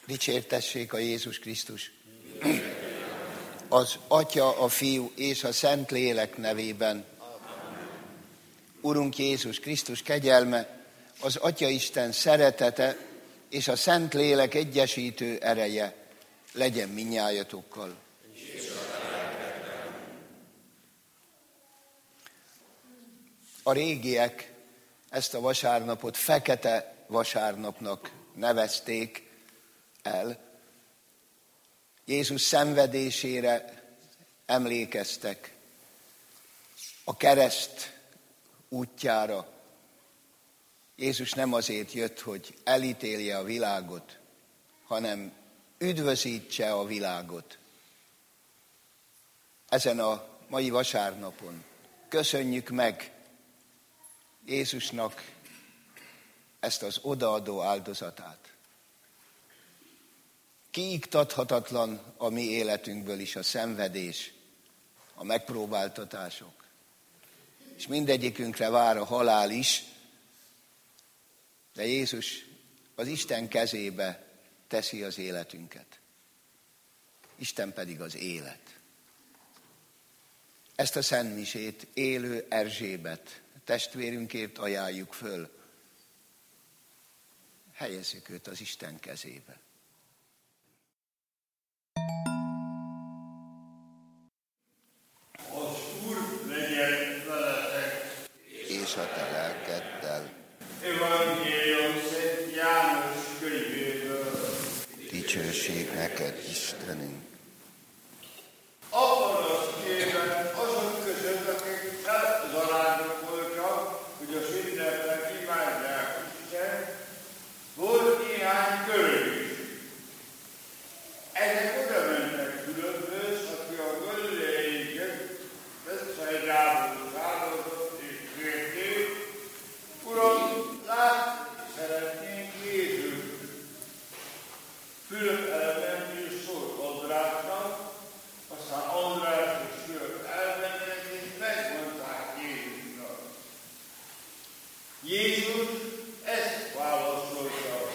Dicsértessék a Jézus Krisztus. Az Atya, a Fiú és a Szentlélek nevében. Urunk Jézus Krisztus kegyelme, az Atyaisten szeretete és a Szentlélek egyesítő ereje legyen mindnyájatokkal. A régiek ezt a vasárnapot Fekete Vasárnapnak nevezték el. Jézus szenvedésére emlékeztek, a kereszt útjára. Jézus nem azért jött, hogy elítélje a világot, hanem üdvözítse a világot. Ezen a mai vasárnapon köszönjük meg Jézusnak ezt az odaadó áldozatát. Kiiktathatatlan a mi életünkből is a szenvedés, a megpróbáltatások. És mindegyikünkre vár a halál is, de Jézus az Isten kezébe teszi az életünket. Isten pedig az élet. Ezt a szentmisét élő Erzsébet testvérünkért ajánljuk föl. Helyezzük őt az Isten kezébe. Az Úr legyen veletek, és a te lelkeddel. Evangélium Szent János könyvéből. Dicsőség neked, Istenünk. Abban az évben azok között, akik elzaránok voltak, hogy a ünnepnek imádják Isten, volt néhány körülés. Ezek oda mentek Fülöphöz, aki a galileaieket Betszaidából származott, és kérték: Uram, látni szeretnénk Jézust. Fülöp elment és szólt Andrásnak, aztán András és Fülöp elmentek, és megmondták Jézusnak. Jézus ezt válaszolta: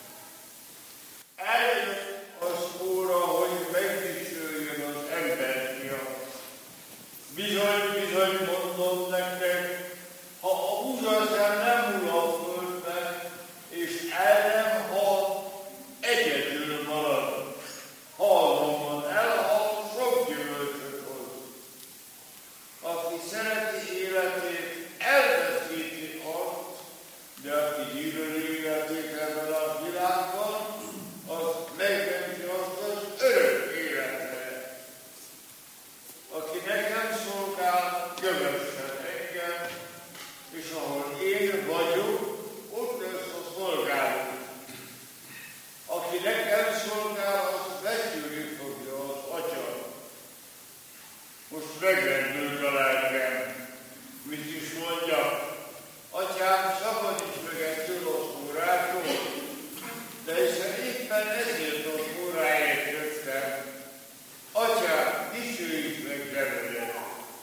eljött az óra, hogy megdicsőjön az emberfia. Bizony, bizony mondom nektek, ha a húsaszer nem hull a földbe, és el nem hal, egyedül marad. Ha azonban elhal, sok gyümölcsöt hoz. Aki szereti életét, elveszíti azt, de aki gyűlöli életét ebben a világban, az megmenti azt az örök életre. Aki nekem szolgál, kövessen engem, és ahol én vagyok, ott lesz a szolgáló. Aki nekem szolgál, az becsülni fogja az Atya. Most megrendült a lelkem. Mit is mondjak? Atyám, szabadíts meg ettől az órától, de hiszen éppen ezért az óráért jöttem. Atyám, dicsőíts meg nevedet.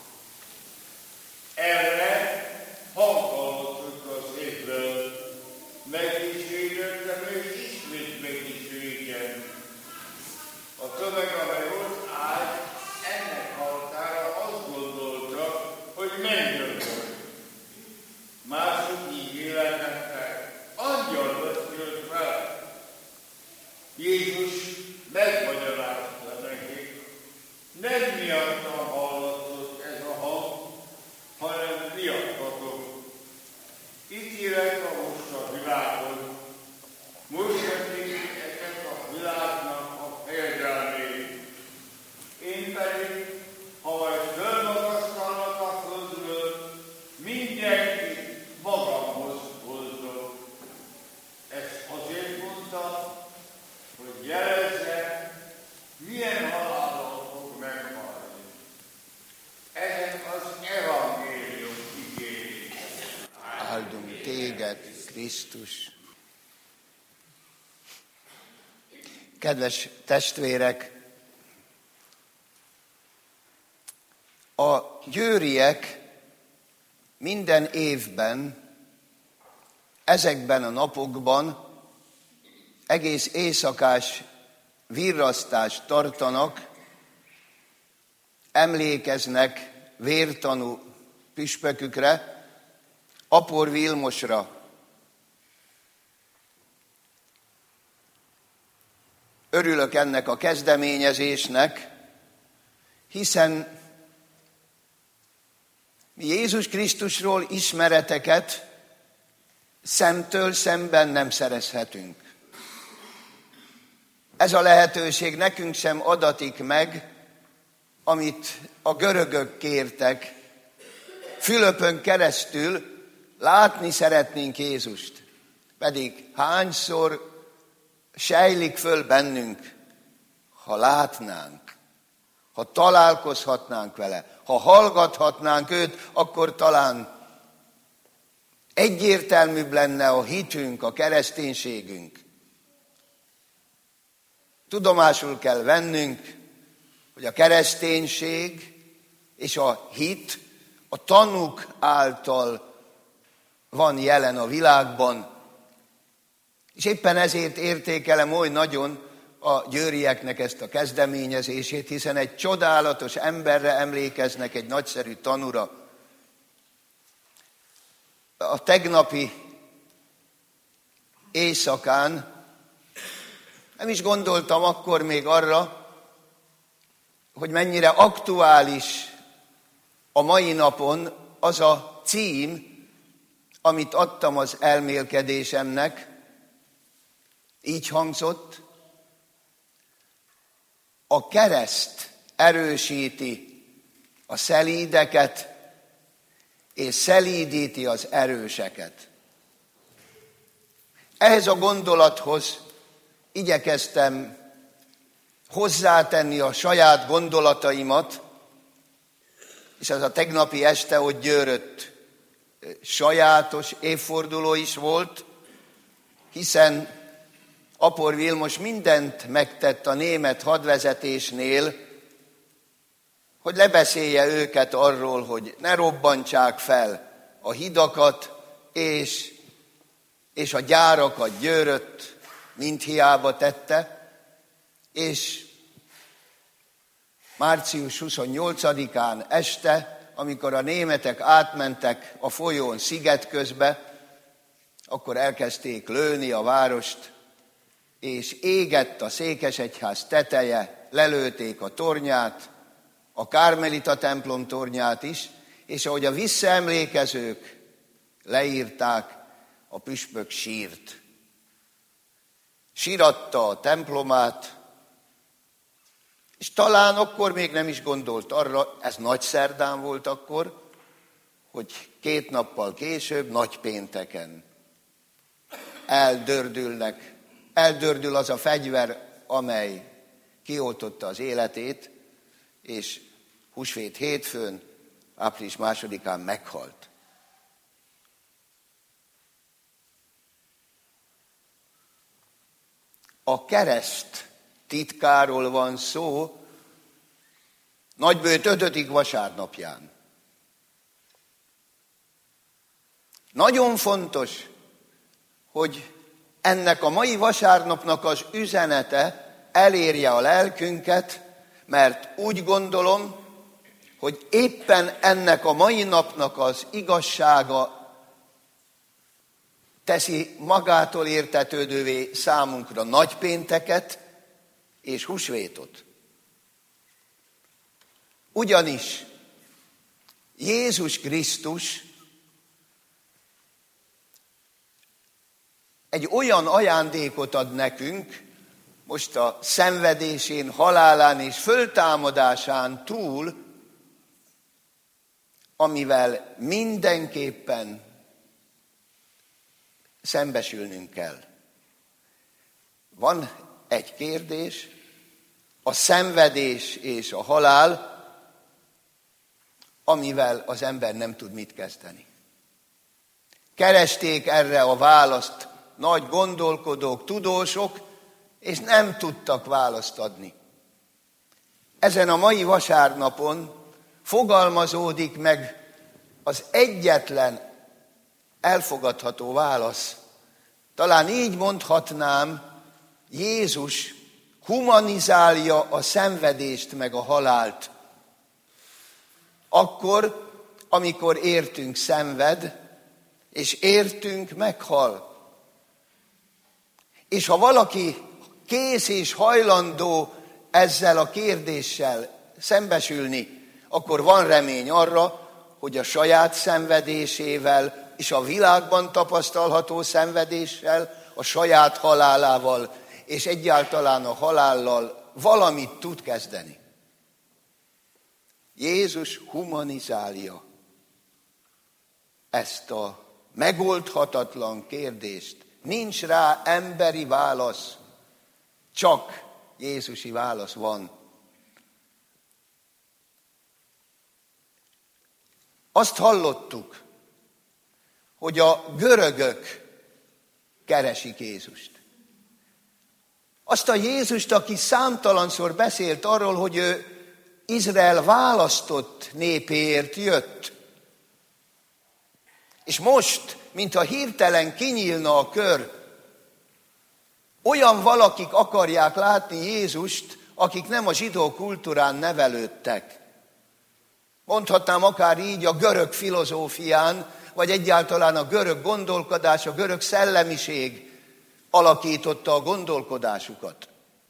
Erre hanghalottuk az égből. Megdicsőítettem, és ismét megdicsőítem. A tömeg, amely ott állt, ennek hallgatára azt gondolta, hogy mennyörgök. Mások így életeknek angyal beszélt vele. Jézus megmagyarázta nekik, nem miattam hallatott ez a hang, hanem miattatok. Itt élek a most a világon, most ennek a világnak a fejedelmét. Én pedig, ha majd fölmagasztalnak a földről, mindenki magamhoz hozzok. Ezt azért mondta, hogy jelezze, milyen halállal fog meghalni. Ezek az evangélium igény. Áldunk téged, Krisztus. Kedves testvérek, a győriek minden évben, ezekben a napokban egész éjszakás virrasztást tartanak, emlékeznek vértanú püspökükre, Apor Vilmosra. Örülök ennek a kezdeményezésnek, hiszen mi Jézus Krisztusról ismereteket szemtől szemben nem szerezhetünk. Ez a lehetőség nekünk sem adatik meg, amit a görögök kértek. Fülöpön keresztül látni szeretnénk Jézust, pedig hányszor sejlik föl bennünk, ha látnánk, ha találkozhatnánk vele, ha hallgathatnánk őt, akkor talán egyértelműbb lenne a hitünk, a kereszténységünk. Tudomásul kell vennünk, hogy a kereszténység és a hit a tanúk által van jelen a világban, és éppen ezért értékelem oly nagyon a győrieknek ezt a kezdeményezését, hiszen egy csodálatos emberre emlékeznek, egy nagyszerű tanúra. A tegnapi éjszakán nem is gondoltam akkor még arra, hogy mennyire aktuális a mai napon az a cím, amit adtam az elmélkedésemnek. Így hangzott: a kereszt erősíti a szelídeket, és szelídíti az erőseket. Ehhez a gondolathoz igyekeztem hozzátenni a saját gondolataimat, és ez a tegnapi este, hogy Győrött, sajátos évforduló is volt, hiszen Apor Vilmos mindent megtett a német hadvezetésnél, hogy lebeszélje őket arról, hogy ne robbantsák fel a hidakat és a gyárakat Győrött, mint hiába tette, és március 28-án este, amikor a németek átmentek a folyón Szigetközbe, akkor elkezdték lőni a várost, és égett a székesegyház teteje, lelőtték a tornyát, a Kármelita templom tornyát is, és ahogy a visszaemlékezők leírták, a püspök sírt. Síratta a templomát, és talán akkor még nem is gondolt arra, ez nagyszerdán volt akkor, hogy 2 nappal később, nagypénteken eldördül az a fegyver, amely kioltotta az életét, és húsvét hétfőn, április 2-án meghalt. A kereszt titkáról van szó Nagybőjt 5. vasárnapján. Nagyon fontos, hogy ennek a mai vasárnapnak az üzenete elérje a lelkünket, mert úgy gondolom, hogy éppen ennek a mai napnak az igazsága teszi magától értetődővé számunkra nagypénteket és húsvétot. Ugyanis Jézus Krisztus egy olyan ajándékot ad nekünk, most a szenvedésén, halálán és föltámadásán túl, amivel mindenképpen szembesülnünk kell. Van egy kérdés, a szenvedés és a halál, amivel az ember nem tud mit kezdeni. Keresték erre a választ nagy gondolkodók, tudósok, és nem tudtak választ adni. Ezen a mai vasárnapon fogalmazódik meg az egyetlen elfogadható válasz. Talán így mondhatnám, Jézus humanizálja a szenvedést meg a halált. Akkor, amikor értünk szenved, és értünk meghal. És ha valaki kész és hajlandó ezzel a kérdéssel szembesülni, akkor van remény arra, hogy a saját szenvedésével és a világban tapasztalható szenvedéssel, a saját halálával és egyáltalán a halállal valamit tud kezdeni. Jézus humanizálja ezt a megoldhatatlan kérdést. Nincs rá emberi válasz, csak jézusi válasz van. Azt hallottuk, hogy a görögök keresik Jézust. Azt a Jézust, aki számtalanszor beszélt arról, hogy ő Izrael választott népéért jött. És most, mintha hirtelen kinyílna a kör, olyan valakik akarják látni Jézust, akik nem a zsidó kultúrán nevelődtek. Mondhatnám akár így a görög filozófián, vagy egyáltalán a görög gondolkodás, a görög szellemiség alakította a gondolkodásukat.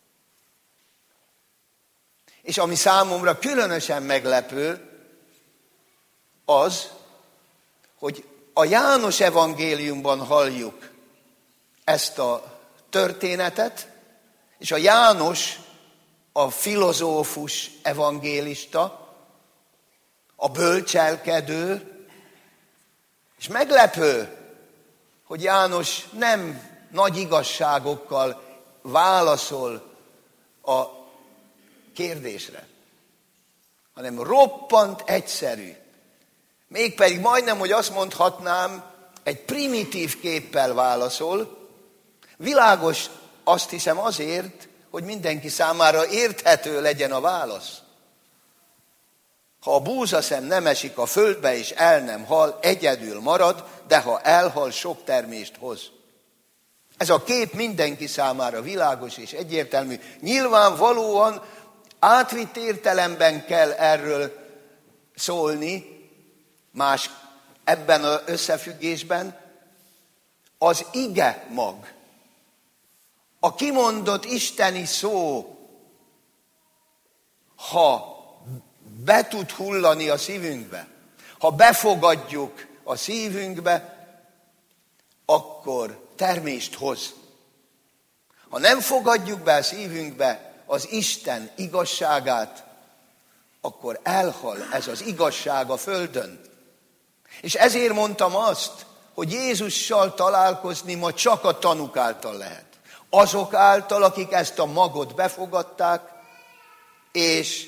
És ami számomra különösen meglepő, az, hogy a János evangéliumban halljuk ezt a történetet, és a János a filozófus evangélista, a bölcselkedő, és meglepő, hogy János nem nagy igazságokkal válaszol a kérdésre, hanem roppant egyszerű. Mégpedig majdnem, hogy azt mondhatnám, egy primitív képpel válaszol. Világos, azt hiszem azért, hogy mindenki számára érthető legyen a válasz. Ha a búzaszem nem esik a földbe és el nem hal, egyedül marad, de ha elhal, sok termést hoz. Ez a kép mindenki számára világos és egyértelmű. Nyilvánvalóan átvitt értelemben kell erről szólni, más ebben az összefüggésben, az ige mag. A kimondott isteni szó, ha be tud hullani a szívünkbe, ha befogadjuk a szívünkbe, akkor termést hoz. Ha nem fogadjuk be a szívünkbe az Isten igazságát, akkor elhal ez az igazság a földön. És ezért mondtam azt, hogy Jézussal találkozni ma csak a tanúk által lehet. Azok által, akik ezt a magot befogadták, és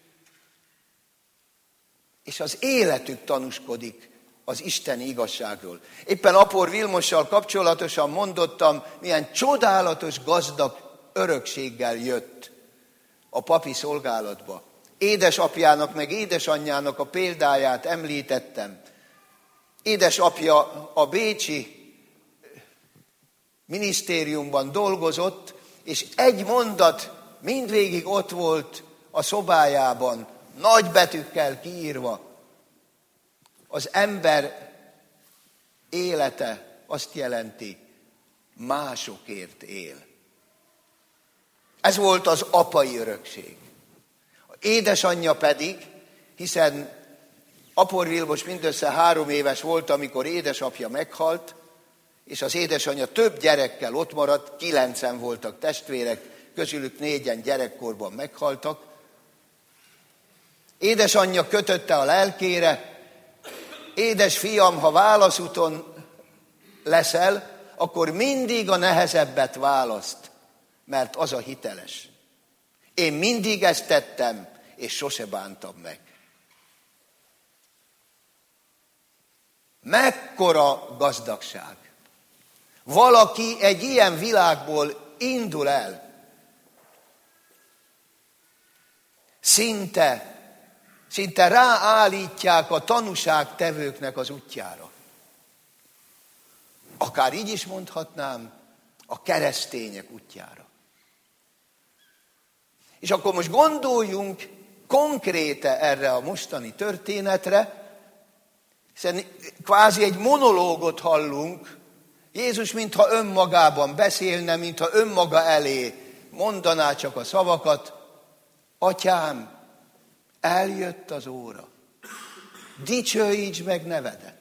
az életük tanúskodik az isteni igazságról. Éppen Apor Vilmossal kapcsolatosan mondottam, milyen csodálatos gazdag örökséggel jött a papi szolgálatba. Édesapjának meg édesanyjának a példáját említettem. Édesapja a bécsi minisztériumban dolgozott, és egy mondat mindvégig ott volt a szobájában, nagy betűkkel kiírva. Az ember élete azt jelenti, másokért él. Ez volt az apai örökség. Édesanyja pedig, hiszen Apor Vilmos mindössze 3 éves volt, amikor édesapja meghalt, és az édesanyja több gyerekkel ott maradt, 9 voltak testvérek, közülük 4 gyerekkorban meghaltak. Édesanyja kötötte a lelkére, édes fiam, ha válaszúton leszel, akkor mindig a nehezebbet választ, mert az a hiteles. Én mindig ezt tettem, és sose bántam meg. Mekkora gazdagság! Valaki egy ilyen világból indul el. Szinte ráállítják a tanúságtevőknek az útjára. Akár így is mondhatnám, a keresztények útjára. És akkor most gondoljunk konkréte erre a mostani történetre, hiszen kvázi egy monológot hallunk. Jézus mintha önmagában beszélne, mintha önmaga elé mondaná csak a szavakat. Atyám, eljött az óra. Dicsőíts meg nevedet.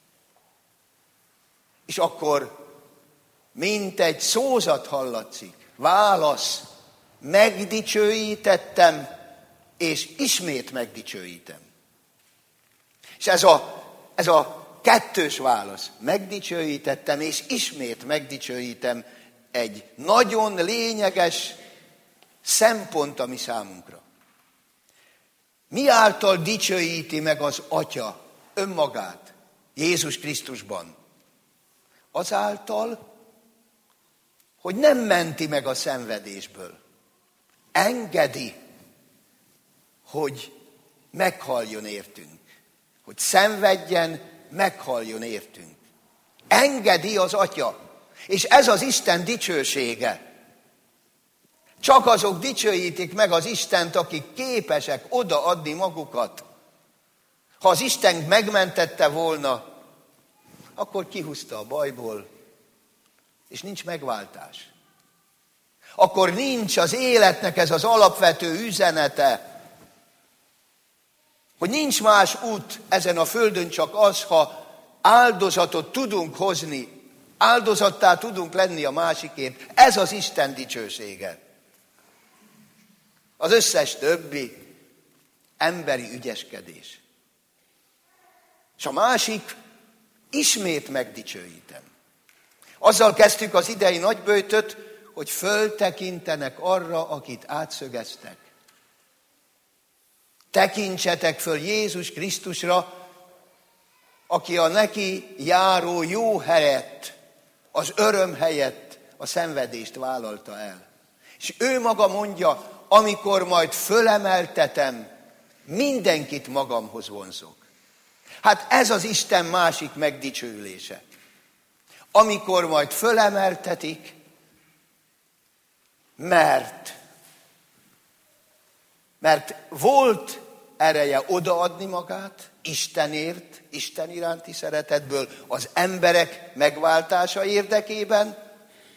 És akkor mint egy szózat hallatszik. Válasz, megdicsőítettem, és ismét megdicsőítem. És ez a kettős válasz, megdicsőítettem, és ismét megdicsőítem, egy nagyon lényeges szempont a mi számunkra. Mi által dicsőíti meg az Atya önmagát Jézus Krisztusban? Azáltal, hogy nem menti meg a szenvedésből. Engedi, hogy meghaljon értünk. Hogy szenvedjen, meghaljon értünk. Engedi az Atya. És ez az Isten dicsősége. Csak azok dicsőítik meg az Istent, akik képesek odaadni magukat. Ha az Isten megmentette volna, akkor kihúzta a bajból, és nincs megváltás. Akkor nincs az életnek ez az alapvető üzenete, hogy nincs más út ezen a földön, csak az, ha áldozatot tudunk hozni, áldozattá tudunk lenni a másikért. Ez az Isten dicsősége. Az összes többi emberi ügyeskedés. És a másik, ismét megdicsőítem. Azzal kezdtük az idei nagyböjtöt, hogy föltekintenek arra, akit átszögeztek. Tekintsetek föl Jézus Krisztusra, aki a neki járó jó helyett, az öröm helyett a szenvedést vállalta el. És ő maga mondja, amikor majd fölemeltetem, mindenkit magamhoz vonzok. Hát ez az Isten másik megdicsőülése. Amikor majd fölemeltetik, mert volt ereje odaadni magát Istenért, Isten iránti szeretetből, az emberek megváltása érdekében,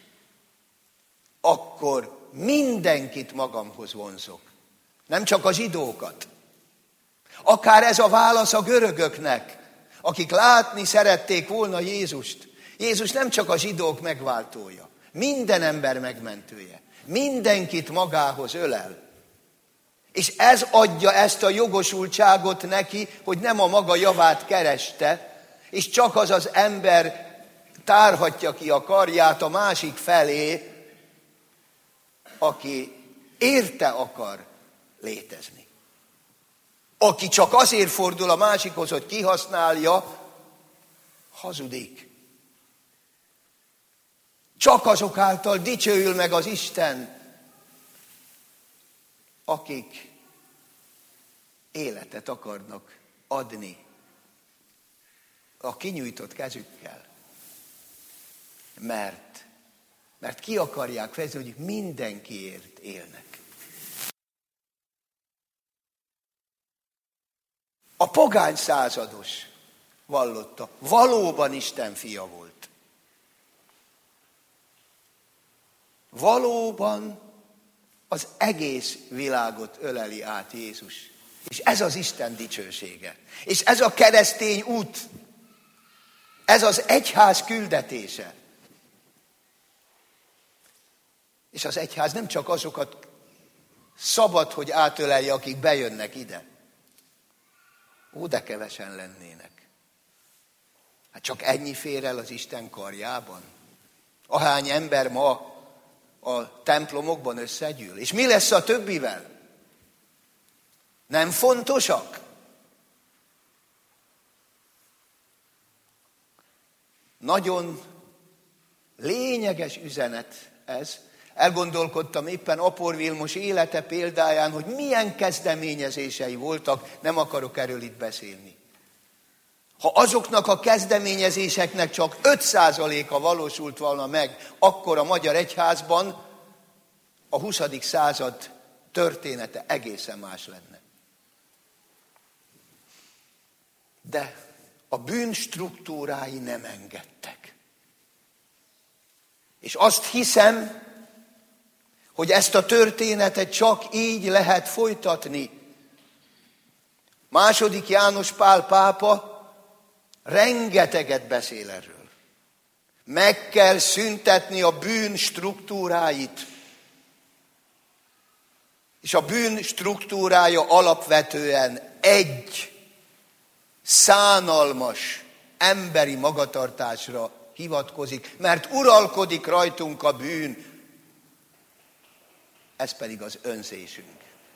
akkor mindenkit magamhoz vonzok. Nem csak a zsidókat. Akár ez a válasz a görögöknek, akik látni szerették volna Jézust. Jézus nem csak a zsidók megváltója, minden ember megmentője. Mindenkit magához ölel. És ez adja ezt a jogosultságot neki, hogy nem a maga javát kereste, és csak az az ember tárhatja ki a karját a másik felé, aki érte akar létezni. Aki csak azért fordul a másikhoz, hogy kihasználja, hazudik. Csak azok által dicsőül meg az Isten, akik életet akarnak adni a kinyújtott kezükkel. Mert ki akarják fejezni, hogy mindenkiért élnek. A pogány százados vallotta, valóban Isten fia volt. Valóban az egész világot öleli át Jézus. És ez az Isten dicsősége. És ez a keresztény út. Ez az egyház küldetése. És az egyház nem csak azokat szabad, hogy átölelje, akik bejönnek ide. Ó, de kevesen lennének. Hát csak ennyi fér el az Isten karjában. Ahány ember ma a templomokban összegyűl. És mi lesz a többivel? Nem fontosak? Nagyon lényeges üzenet ez. Elgondolkodtam éppen Apor Vilmos élete példáján, hogy milyen kezdeményezései voltak, nem akarok erről itt beszélni. Ha azoknak a kezdeményezéseknek csak 5%-a valósult volna meg, akkor a magyar egyházban a 20. század története egészen más lenne. De a bűn struktúrái nem engedtek. És azt hiszem, hogy ezt a történetet csak így lehet folytatni. II. János Pál pápa rengeteget beszél erről. Meg kell szüntetni a bűn struktúráit. És a bűn struktúrája alapvetően egy szánalmas emberi magatartásra hivatkozik, mert uralkodik rajtunk a bűn, ez pedig az önzésünk.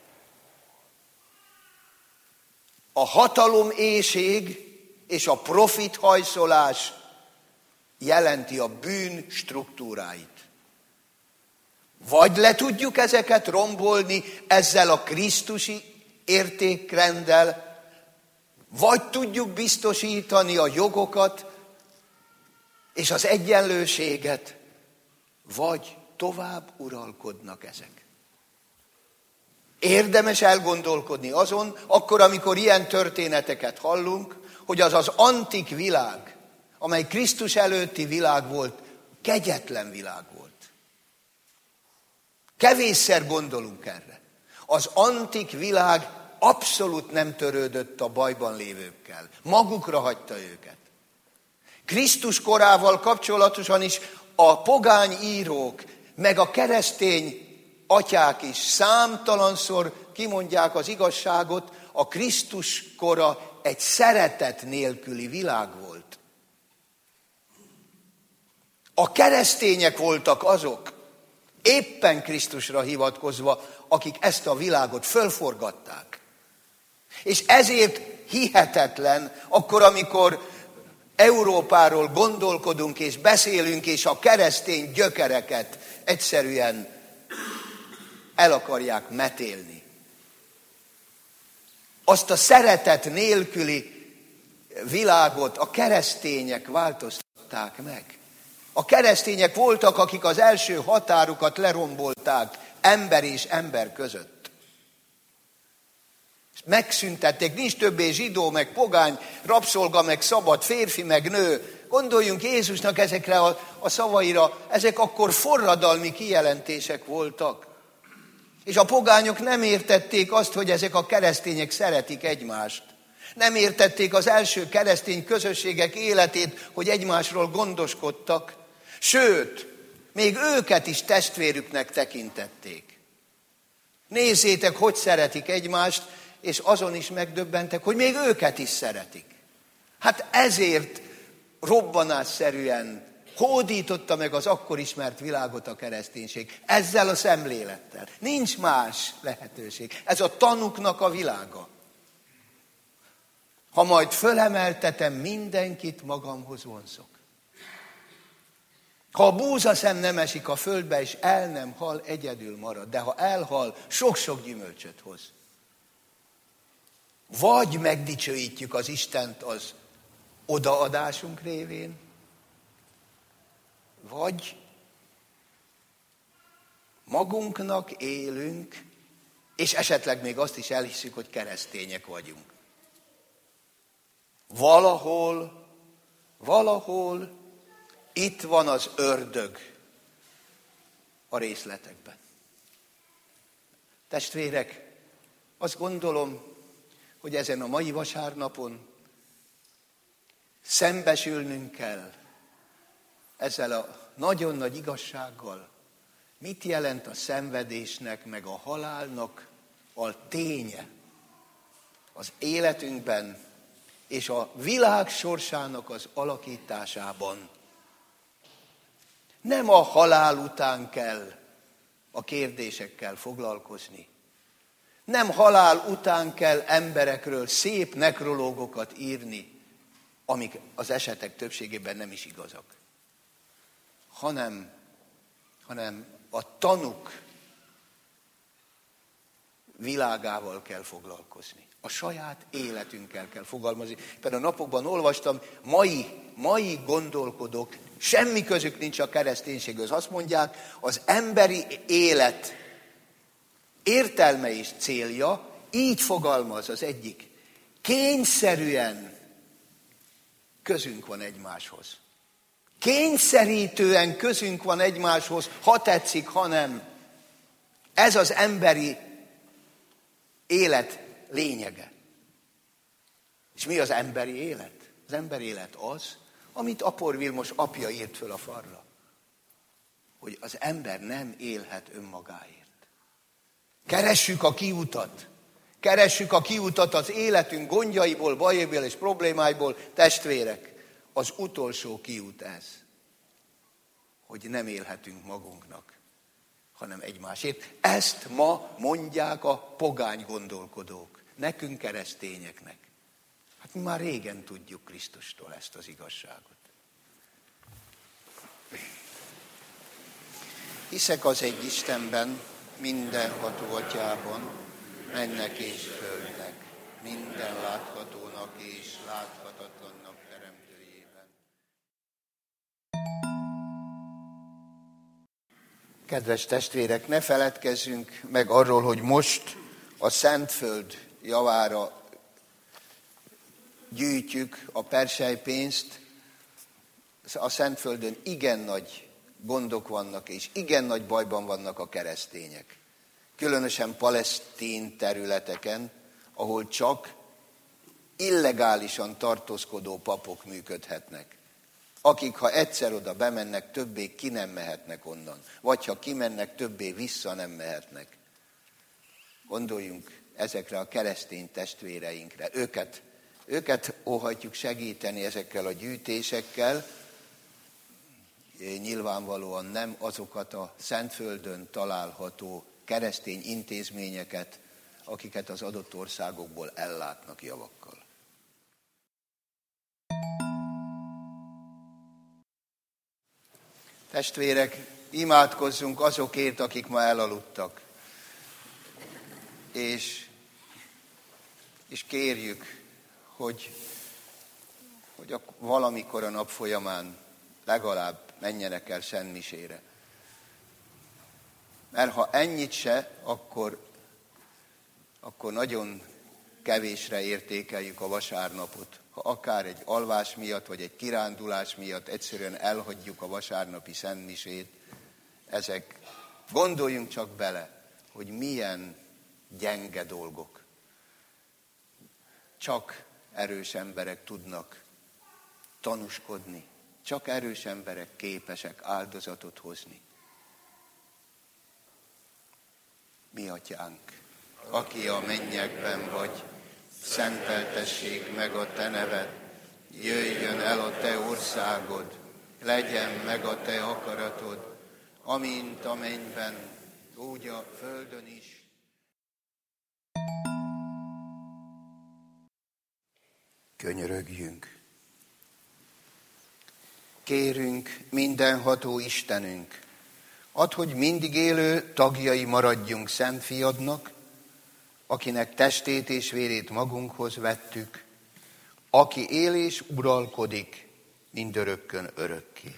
A hataloméhség és a profithajszolás jelenti a bűn struktúráit. Vagy le tudjuk ezeket rombolni ezzel a krisztusi értékrenddel, vagy tudjuk biztosítani a jogokat és az egyenlőséget, vagy tovább uralkodnak ezek. Érdemes elgondolkodni azon, akkor, amikor ilyen történeteket hallunk, hogy az az antik világ, amely Krisztus előtti világ volt, kegyetlen világ volt. Kevésszer gondolunk erre. Az antik világ abszolút nem törődött a bajban lévőkkel. Magukra hagyta őket. Krisztus korával kapcsolatosan is a pogány írók, meg a keresztény atyák is számtalanszor kimondják az igazságot, a Krisztus kora egy szeretet nélküli világ volt. A keresztények voltak azok, éppen Krisztusra hivatkozva, akik ezt a világot fölforgatták. És ezért hihetetlen, akkor, amikor Európáról gondolkodunk és beszélünk, és a keresztény gyökereket egyszerűen el akarják metélni. Azt a szeretet nélküli világot a keresztények változtatták meg. A keresztények voltak, akik az első határukat lerombolták ember és ember között. Megszüntették, nincs többé zsidó, meg pogány, rabszolga, meg szabad, férfi, meg nő. Gondoljunk Jézusnak ezekre a szavaira, ezek akkor forradalmi kijelentések voltak. És a pogányok nem értették azt, hogy ezek a keresztények szeretik egymást. Nem értették az első keresztény közösségek életét, hogy egymásról gondoskodtak. Sőt, még őket is testvérüknek tekintették. Nézzétek, hogy szeretik egymást, és azon is megdöbbentek, hogy még őket is szeretik. Hát ezért robbanásszerűen hódította meg az akkor ismert világot a kereszténység. Ezzel a szemlélettel. Nincs más lehetőség. Ez a tanuknak a világa. Ha majd fölemeltetem, mindenkit magamhoz vonzok. Ha a búzaszem nem esik a földbe, és el nem hal, egyedül marad. De ha elhal, sok-sok gyümölcsöt hoz. Vagy megdicsőítjük az Istent az odaadásunk révén, vagy magunknak élünk, és esetleg még azt is elhiszük, hogy keresztények vagyunk. Valahol itt van az ördög a részletekben. Testvérek, azt gondolom, hogy ezen a mai vasárnapon szembesülnünk kell ezzel a nagyon nagy igazsággal, mit jelent a szenvedésnek, meg a halálnak a ténye az életünkben, és a világ sorsának az alakításában. Nem a halál után kell a kérdésekkel foglalkozni. Nem halál után kell emberekről szép nekrológokat írni, amik az esetek többségében nem is igazak. Hanem a tanuk világával kell foglalkozni. A saját életünkkel kell fogalmazni. Például a napokban olvastam, mai gondolkodók, semmi közük nincs a kereszténységhez. Azt mondják, az emberi élet értelme és célja, így fogalmaz az egyik. Kényszerűen közünk van egymáshoz. Kényszerítően közünk van egymáshoz, ha tetszik, ha nem. Ez az emberi élet lényege. És mi az emberi élet? Az emberi élet az, amit Apor Vilmos apja írt föl a falra. Hogy az ember nem élhet önmagáért. Keressük a kiutat. Keressük a kiutat az életünk gondjaiból, bajaiból és problémáiból, testvérek. Az utolsó kiút ez, hogy nem élhetünk magunknak, hanem egymásért. Ezt ma mondják a pogány gondolkodók, nekünk keresztényeknek. Hát mi már régen tudjuk Krisztustól ezt az igazságot. Hiszek az egy Istenben, mindenható Atyában, mennek és földnek, minden láthatónak és láthatatlannak teremtőjében. Kedves testvérek, ne feledkezzünk meg arról, hogy most a Szentföld javára gyűjtjük a perselypénzt. A Szentföldön igen nagy gondok vannak, és igen nagy bajban vannak a keresztények. Különösen palesztin területeken, ahol csak illegálisan tartózkodó papok működhetnek. Akik, ha egyszer oda bemennek, többé ki nem mehetnek onnan. Vagy ha kimennek, többé vissza nem mehetnek. Gondoljunk ezekre a keresztény testvéreinkre. Őket óhajtjuk segíteni ezekkel a gyűjtésekkel. Nyilvánvalóan nem azokat a Szentföldön található keresztény intézményeket, akiket az adott országokból ellátnak javakkal. Testvérek, imádkozzunk azokért, akik ma elaludtak, és kérjük, hogy valamikor a nap folyamán legalább menjenek el szentmisére. Mert ha ennyit se, akkor nagyon kevésre értékeljük a vasárnapot. Ha akár egy alvás miatt, vagy egy kirándulás miatt egyszerűen elhagyjuk a vasárnapi szentmisét, gondoljunk csak bele, hogy milyen gyenge dolgok. Csak erős emberek tudnak tanúskodni. Csak erős emberek képesek áldozatot hozni. Mi Atyánk, aki a mennyekben vagy, szenteltessék meg a te neved, jöjjön el a te országod, legyen meg a te akaratod, amint a mennyben, úgy a földön is. Könyörögjünk. Kérünk, mindenható Istenünk, add, hogy mindig élő tagjai maradjunk Szent Fiadnak, akinek testét és vérét magunkhoz vettük, aki él és uralkodik mindörökkön örökké.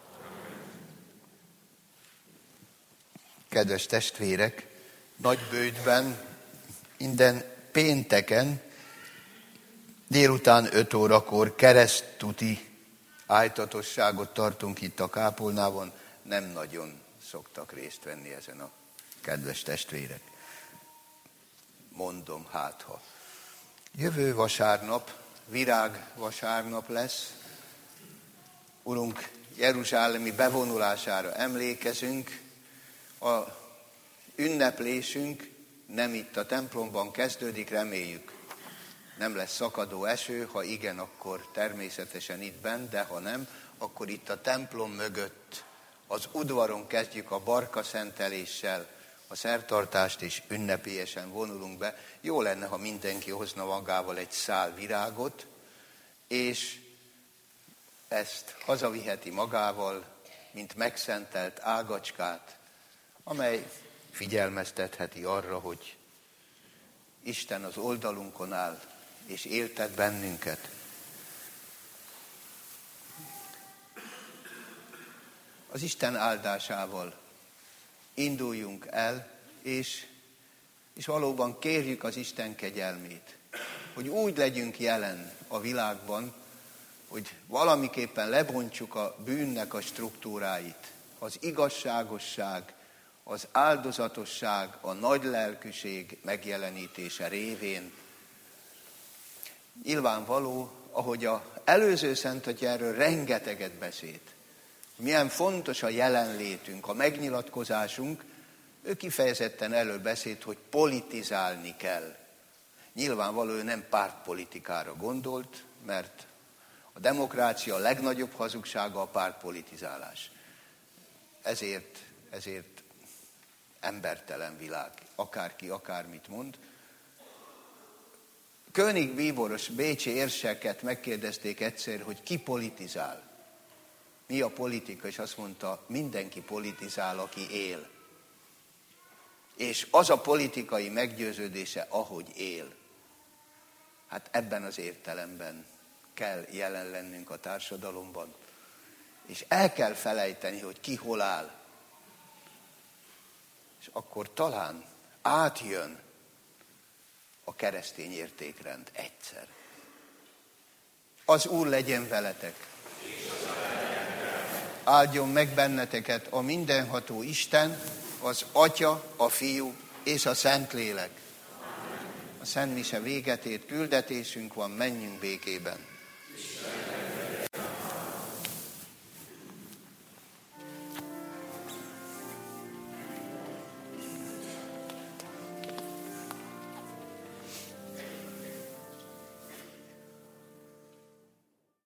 Kedves testvérek, Nagybőjtben minden pénteken délután 5 órakor keresztúti ájtatosságot tartunk itt a kápolnában, nem nagyon szoktak részt venni ezen a kedves testvérek. Mondom, hát ha. Jövő vasárnap, virágvasárnap lesz, Urunk jeruzsálemi bevonulására emlékezünk, a ünneplésünk nem itt a templomban kezdődik, reméljük. Nem lesz szakadó eső, ha igen, akkor természetesen itt bent, de ha nem, akkor itt a templom mögött, az udvaron kezdjük a barkaszenteléssel, a szertartást, és ünnepélyesen vonulunk be. Jó lenne, ha mindenki hozna magával egy szál virágot, és ezt hazaviheti magával, mint megszentelt ágacskát, amely figyelmeztetheti arra, hogy Isten az oldalunkon áll, és éltet bennünket. Az Isten áldásával induljunk el, és és valóban kérjük az Isten kegyelmét, hogy úgy legyünk jelen a világban, hogy valamiképpen lebontsuk a bűnnek a struktúráit, az igazságosság, az áldozatosság, a nagy lelkűség megjelenítése révén. Nyilvánvaló, ahogy az előző Szent Atya erről rengeteget beszélt, milyen fontos a jelenlétünk, a megnyilatkozásunk, ő kifejezetten erről beszélt, hogy politizálni kell. Nyilvánvaló, ő nem pártpolitikára gondolt, mert a demokrácia legnagyobb hazugsága a pártpolitizálás. Ezért embertelen világ, akárki akármit mond. König bíboros bécsi érseket megkérdezték egyszer, hogy ki politizál. Mi a politika? És azt mondta, mindenki politizál, aki él. És az a politikai meggyőződése, ahogy él. Hát ebben az értelemben kell jelen lennünk a társadalomban. És el kell felejteni, hogy ki hol áll. És akkor talán átjön a keresztény értékrend egyszer. Az Úr legyen veletek. Áldjon meg benneteket a mindenható Isten, az Atya, a Fiú és a Szentlélek. A Szent Mise véget ért, küldetésünk van, menjünk békében.